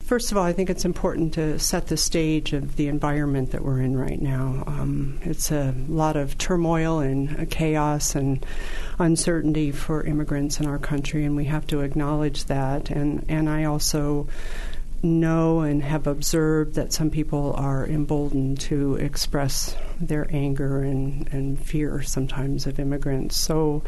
First of all, I think it's important to set the stage of the environment that we're in right now. It's a lot of turmoil and chaos and uncertainty for immigrants in our country, and we have to acknowledge that. And I also know and have observed that some people are emboldened to express their anger and fear sometimes of immigrants. So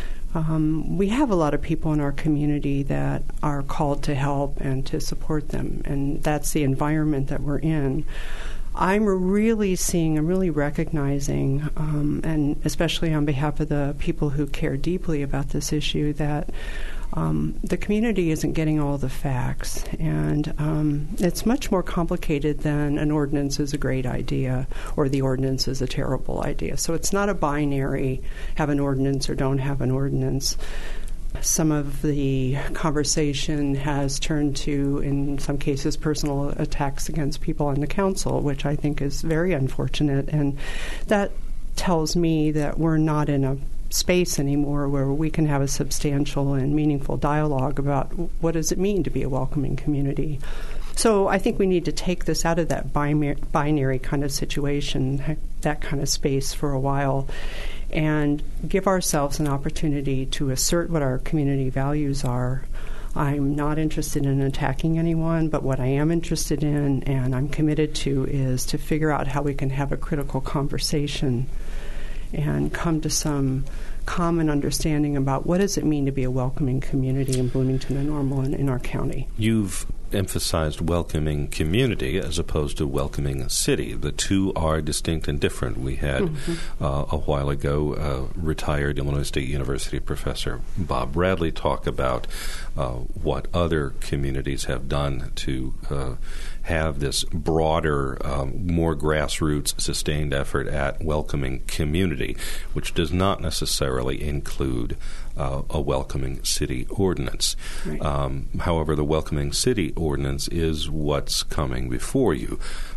we have a lot of people in our community that are called to help and to support them, and that's the environment that we're in. I'm really recognizing, and especially on behalf of the people who care deeply about this issue, that the community isn't getting all the facts, and it's much more complicated than an ordinance is a great idea or the ordinance is a terrible idea. So it's not a binary, have an ordinance or don't have an ordinance. Some of the conversation has turned to, in some cases, personal attacks against people on the council, which I think is very unfortunate, and that tells me that we're not in a space anymore where we can have a substantial and meaningful dialogue about what does it mean to be a welcoming community. So I think we need to take this out of that binary kind of situation, that kind of space for a while, and give ourselves an opportunity to assert what our community values are. I'm not interested in attacking anyone, but what I am interested in and I'm committed to is to figure out how we can have a critical conversation and come to some common understanding about what does it mean to be a welcoming community in Bloomington and Normal and in our county. You've emphasized welcoming community as opposed to welcoming a city. The two are distinct and different. We had a while ago retired Illinois State University professor Bob Bradley talk about what other communities have done to have this broader, more grassroots, sustained effort at welcoming community, which does not necessarily include a welcoming city ordinance. Right. However, the welcoming city ordinance is what's coming before you.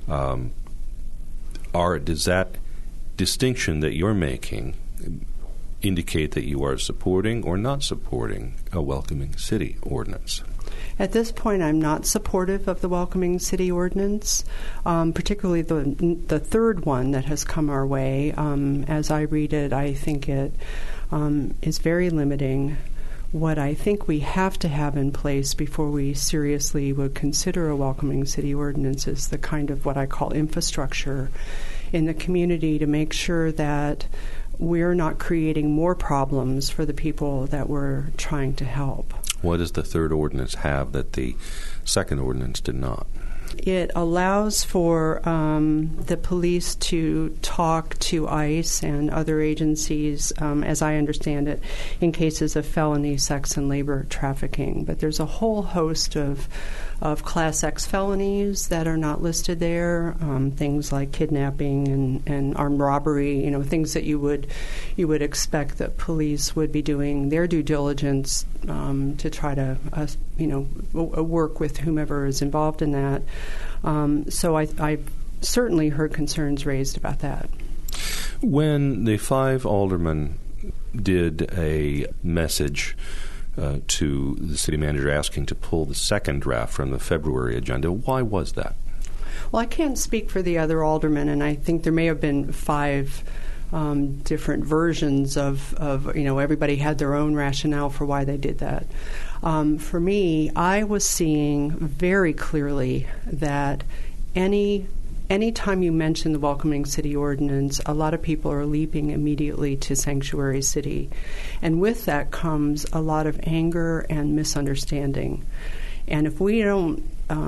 Does that distinction that you're making indicate that you are supporting or not supporting a welcoming city ordinance? At this point, I'm not supportive of the welcoming city ordinance, particularly the third one that has come our way. As I read it, I think it is very limiting. What I think we have to have in place before we seriously would consider a welcoming city ordinance is the kind of what I call infrastructure in the community to make sure that we're not creating more problems for the people that we're trying to help. What does the third ordinance have that the second ordinance did not? It allows for the police to talk to ICE and other agencies, as I understand it, in cases of felony sex and labor trafficking. But there's a whole host of Class X felonies that are not listed there, things like kidnapping and armed robbery, things that you would expect that police would be doing their due diligence to try to work with whomever is involved in that. So I certainly heard concerns raised about that. When the 5 aldermen did a message to the city manager asking to pull the second draft from the February agenda, why was that? Well, I can't speak for the other aldermen, and I think there may have been 5 different versions of everybody had their own rationale for why they did that. For me, I was seeing very clearly that any time you mention the welcoming city ordinance, a lot of people are leaping immediately to sanctuary city. And with that comes a lot of anger and misunderstanding. And if we don't,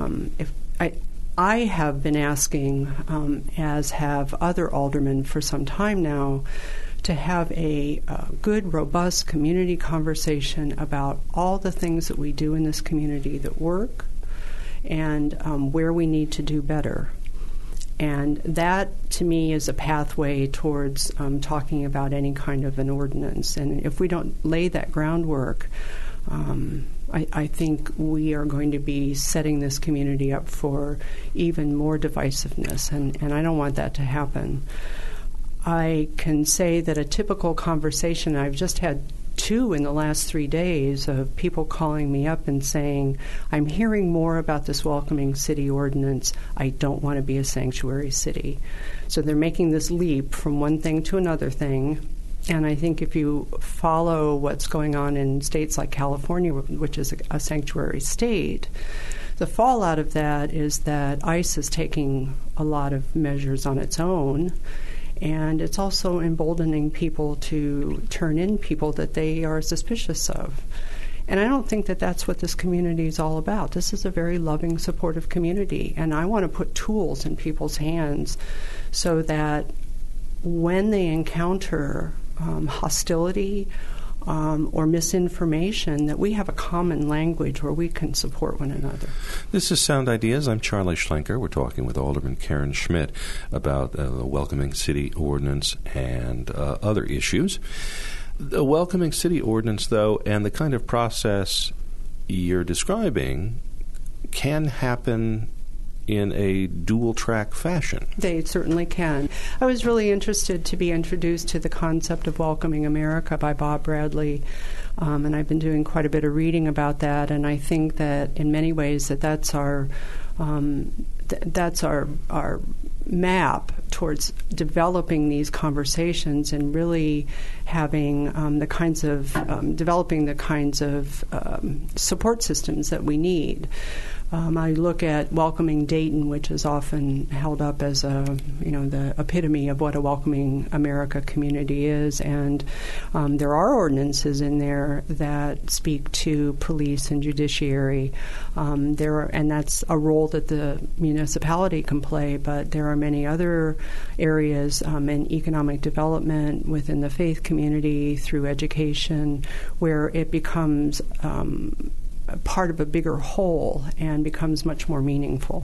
I have been asking, as have other aldermen for some time now, to have a good, robust community conversation about all the things that we do in this community that work and where we need to do better. And that, to me, is a pathway towards talking about any kind of an ordinance. And if we don't lay that groundwork, I think we are going to be setting this community up for even more divisiveness, and I don't want that to happen. I can say that a typical conversation, I've just had two in the last 3 days of people calling me up and saying, I'm hearing more about this welcoming city ordinance. I don't want to be a sanctuary city. So they're making this leap from one thing to another thing. And I think if you follow what's going on in states like California, which is a sanctuary state, the fallout of that is that ICE is taking a lot of measures on its own, and it's also emboldening people to turn in people that they are suspicious of. And I don't think that that's what this community is all about. This is a very loving, supportive community, and I want to put tools in people's hands so that when they encounter hostility or misinformation, that we have a common language where we can support one another. This is Sound Ideas. I'm Charlie Schlenker. We're talking with Alderman Karen Schmidt about the Welcoming City Ordinance and other issues. The Welcoming City Ordinance, though, and the kind of process you're describing can happen in a dual-track fashion. They certainly can. I was really interested to be introduced to the concept of Welcoming America by Bob Bradley, and I've been doing quite a bit of reading about that, and I think that in many ways that's our map towards developing these conversations and really having developing the kinds of support systems that we need. I look at Welcoming Dayton, which is often held up as the epitome of what a Welcoming America community is, and there are ordinances in there that speak to police and judiciary. And that's a role that the municipality can play, but there are many other areas in economic development within the faith community through education where it becomes part of a bigger whole and becomes much more meaningful.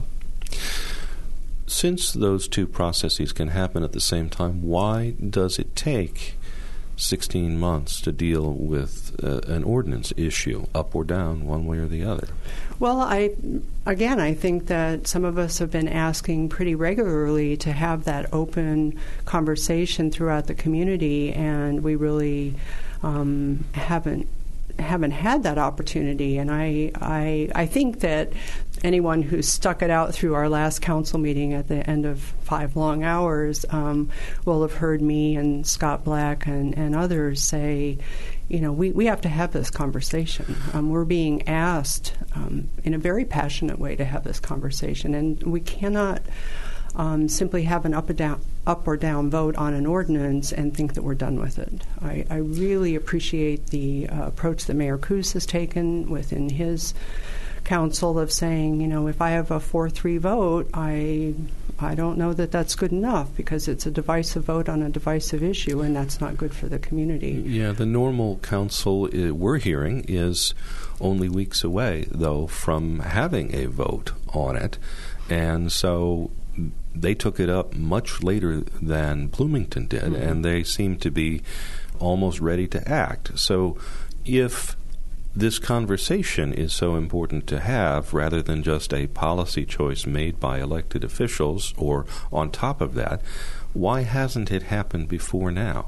Since those two processes can happen at the same time, why does it take 16 months to deal with an ordinance issue, up or down, one way or the other? Well, I think that some of us have been asking pretty regularly to have that open conversation throughout the community, and we really haven't had that opportunity. And I think that anyone who stuck it out through our last council meeting at the end of 5 long hours will have heard me and Scott Black and others say, we have to have this conversation. We're being asked in a very passionate way to have this conversation, and we cannot simply have an up or down vote on an ordinance and think that we're done with it. I really appreciate the approach that Mayor Coos has taken within his council of saying, if I have a 4-3 vote, I don't know that that's good enough because it's a divisive vote on a divisive issue, and that's not good for the community. Yeah, the normal council we're hearing is only weeks away, though, from having a vote on it, and so they took it up much later than Bloomington did, mm-hmm. and they seem to be almost ready to act. So if this conversation is so important to have rather than just a policy choice made by elected officials, or on top of that, why hasn't it happened before now?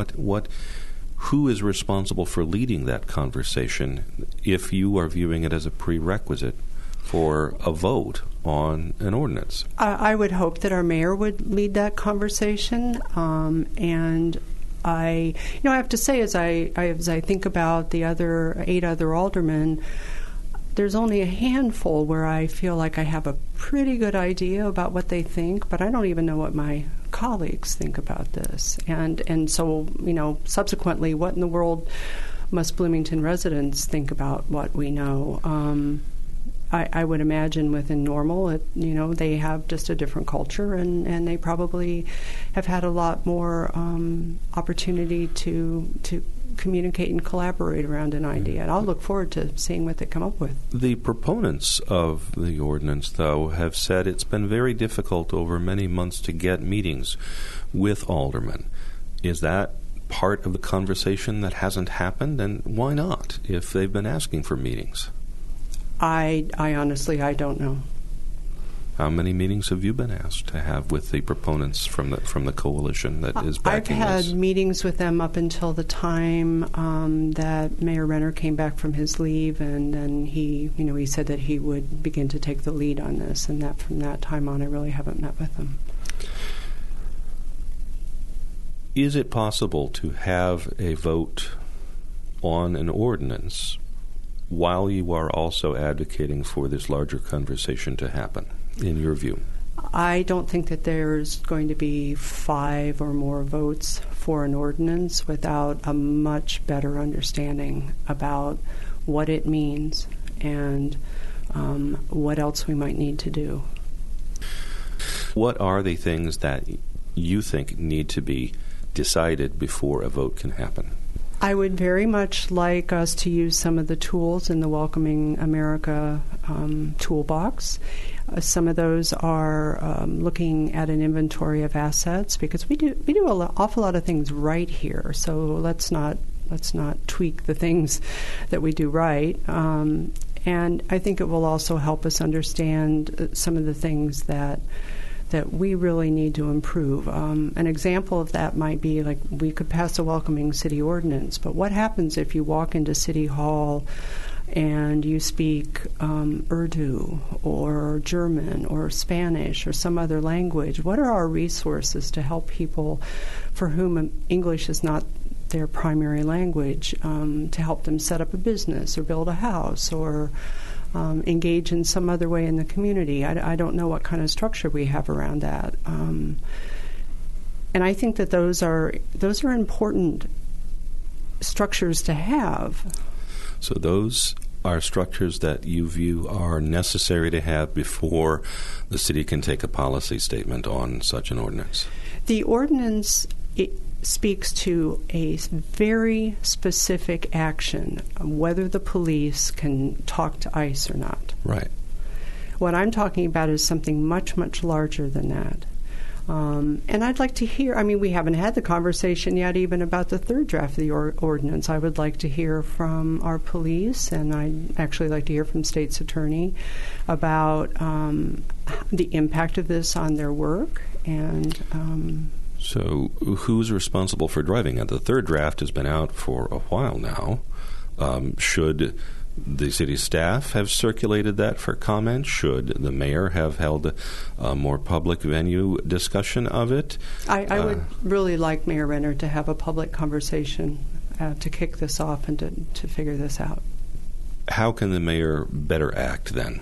Who is responsible for leading that conversation if you are viewing it as a prerequisite for a vote on an ordinance? I would hope that our mayor would lead that conversation, and I have to say, as I think about the 8 other aldermen, there's only a handful where I feel like I have a pretty good idea about what they think, but I don't even know what my colleagues think about this. And so, subsequently, what in the world must Bloomington residents think about what we know? I would imagine within Normal, they have just a different culture, and they probably have had a lot more opportunity to communicate and collaborate around an idea. And I'll look forward to seeing what they come up with. The proponents of the ordinance, though, have said it's been very difficult over many months to get meetings with aldermen. Is that part of the conversation that hasn't happened? And why not, if they've been asking for meetings? I honestly, I don't know. How many meetings have you been asked to have with the proponents from the coalition that is backing this? I've had meetings with them up until the time that Mayor Renner came back from his leave, and then he said that he would begin to take the lead on this, and that from that time on, I really haven't met with them. Is it possible to have a vote on an ordinance while you are also advocating for this larger conversation to happen, in your view? I don't think that there's going to be 5 or more votes for an ordinance without a much better understanding about what it means and what else we might need to do. What are the things that you think need to be decided before a vote can happen? I would very much like us to use some of the tools in the Welcoming America toolbox. Some of those are looking at an inventory of assets, because we do an awful lot of things right here. So let's not tweak the things that we do right. And I think it will also help us understand some of the things that we really need to improve. An example of that might be, like, we could pass a welcoming city ordinance, but what happens if you walk into City Hall and you speak Urdu or German or Spanish or some other language? What are our resources to help people for whom English is not their primary language, to help them set up a business or build a house or engage in some other way in the community? I don't know what kind of structure we have around that. And I think that those are important structures to have. So those are structures that you view are necessary to have before the city can take a policy statement on such an ordinance? The ordinance speaks to a very specific action, whether the police can talk to ICE or not. Right. What I'm talking about is something much, much larger than that. And I'd like to hear, we haven't had the conversation yet even about the third draft of the ordinance. I would like to hear from our police, and I'd actually like to hear from State's Attorney about the impact of this on their work. And so who's responsible for driving it? The third draft has been out for a while now. Should the city staff have circulated that for comment? Should the mayor have held a more public venue discussion of it? I would really like Mayor Renner to have a public conversation to kick this off and to figure this out. How can the mayor better act then?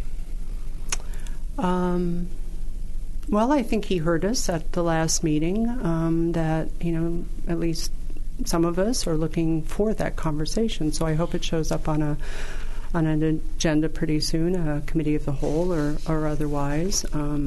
Well, I think he heard us at the last meeting, that, at least some of us are looking for that conversation. So I hope it shows up on an agenda pretty soon, a committee of the whole or otherwise.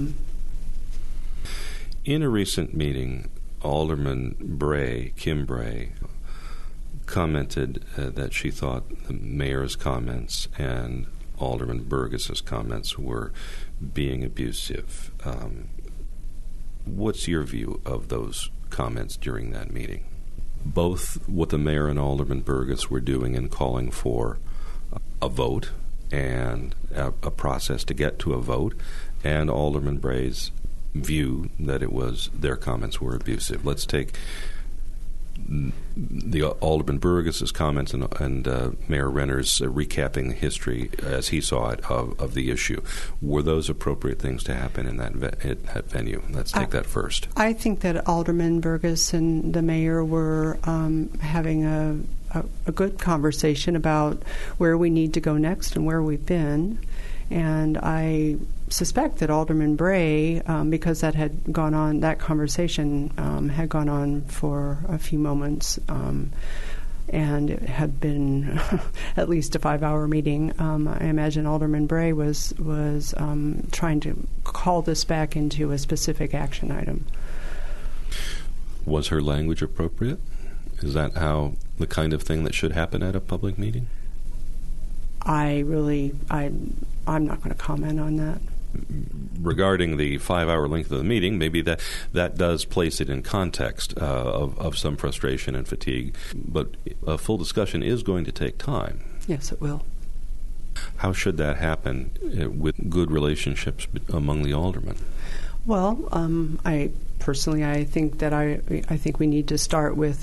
In a recent meeting, Alderman Kim Bray, commented that she thought the mayor's comments and Alderman Burgess's comments were being abusive. What's your view of those comments during that meeting? Both what the mayor and Alderman Burgess were doing in calling for a vote and a process to get to a vote, and Alderman Bray's view that their comments were abusive. Let's take the Alderman Burgess's comments and Mayor Renner's recapping the history as he saw it of the issue. Were those appropriate things to happen in that venue? Let's take that first. I think that Alderman Burgess and the mayor were having a good conversation about where we need to go next and where we've been. And I suspect that Alderman Bray, because that conversation had gone on for a few moments, and it had been at least a 5-hour meeting. I imagine Alderman Bray was trying to call this back into a specific action item. Was her language appropriate? Is that the kind of thing that should happen at a public meeting? I'm not going to comment on that. Regarding the 5-hour length of the meeting, maybe that does place it in context of some frustration and fatigue. But a full discussion is going to take time. Yes, it will. How should that happen with good relationships among the aldermen? Well, I think that I think we need to start with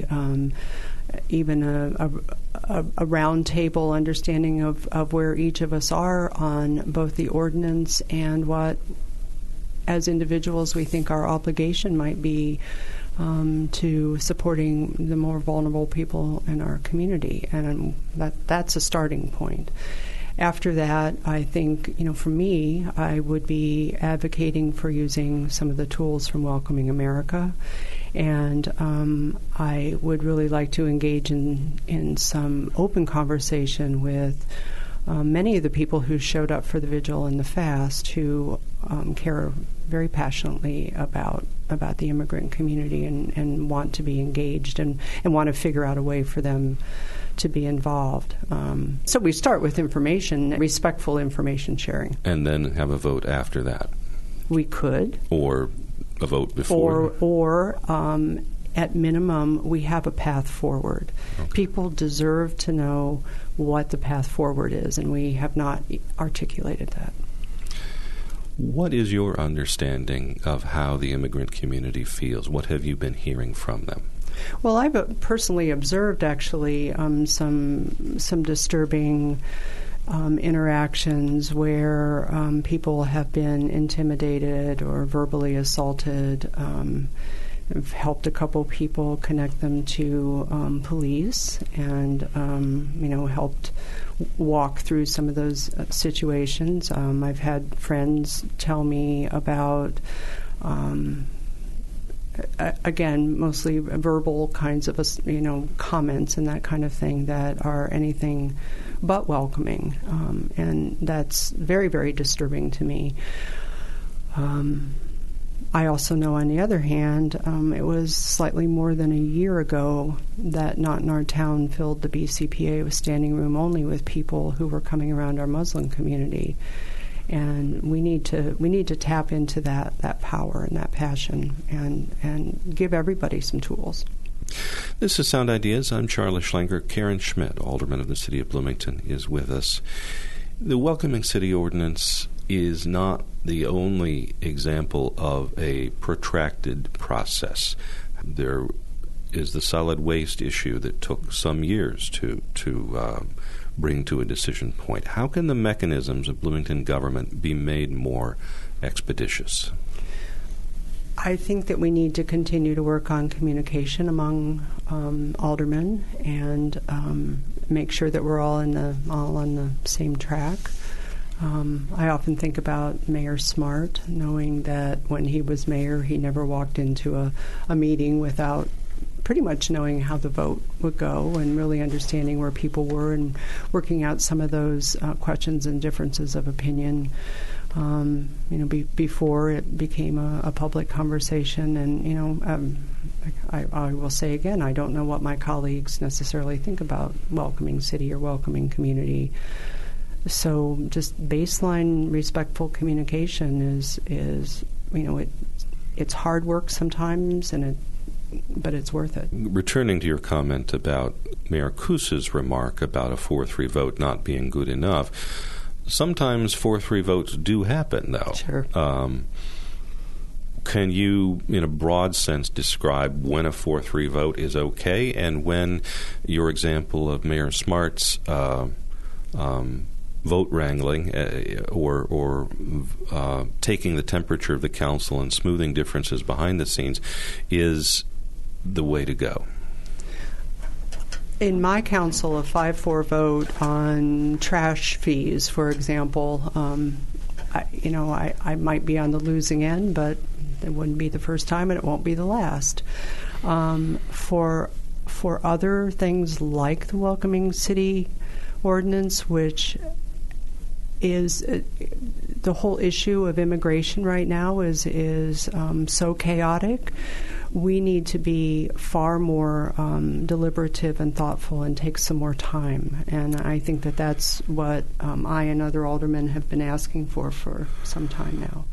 even a round table understanding of where each of us are on both the ordinance and what, as individuals, we think our obligation might be to supporting the more vulnerable people in our community, and that's a starting point. After that, I think, for me, I would be advocating for using some of the tools from Welcoming America, and I would really like to engage in some open conversation with many of the people who showed up for the vigil and the fast, who care very passionately about the immigrant community and want to be engaged and want to figure out a way for them to be involved. So we start with information, respectful information sharing. And then have a vote after that. We could. Or a vote before. Or at minimum, we have a path forward. Okay. People deserve to know what the path forward is, and we have not articulated that. What is your understanding of how the immigrant community feels? What have you been hearing from them? Well, I've personally observed, actually, some disturbing interactions where people have been intimidated or verbally assaulted. I've helped a couple people connect them to police and, helped walk through some of those situations. I've had friends tell me about, again, mostly verbal kinds of, comments and that kind of thing that are anything but welcoming. And that's very, very disturbing to me. I also know, on the other hand, it was slightly more than a year ago that Not in Our Town filled the BCPA with standing room only with people who were coming around our Muslim community, and we need to tap into that power and that passion and give everybody some tools. This is Sound Ideas. I'm Charlie Schlanger. Karen Schmidt, Alderman of the City of Bloomington, is with us. The Welcoming City Ordinance is not the only example of a protracted process. There is the solid waste issue that took some years to bring to a decision point. How can the mechanisms of Bloomington government be made more expeditious? I think that we need to continue to work on communication among aldermen and make sure that we're all on the same track. I often think about Mayor Smart, knowing that when he was mayor, he never walked into a meeting without pretty much knowing how the vote would go and really understanding where people were and working out some of those questions and differences of opinion, before it became a public conversation. And, I will say again, I don't know what my colleagues necessarily think about welcoming city or welcoming community. So just baseline respectful communication is it's hard work sometimes, but it's worth it. Returning to your comment about Mayor Koos's remark about a 4-3 vote not being good enough, sometimes 4-3 votes do happen, though. Sure. Can you, in a broad sense, describe when a 4-3 vote is okay and when your example of Mayor Smart's vote wrangling or taking the temperature of the council and smoothing differences behind the scenes is the way to go? In my council, a 5-4 vote on trash fees, for example, I might be on the losing end, but it wouldn't be the first time and it won't be the last. For other things like the Welcoming City Ordinance, which is the whole issue of immigration right now is so chaotic. We need to be far more deliberative and thoughtful and take some more time. And I think that's what I and other aldermen have been asking for some time now.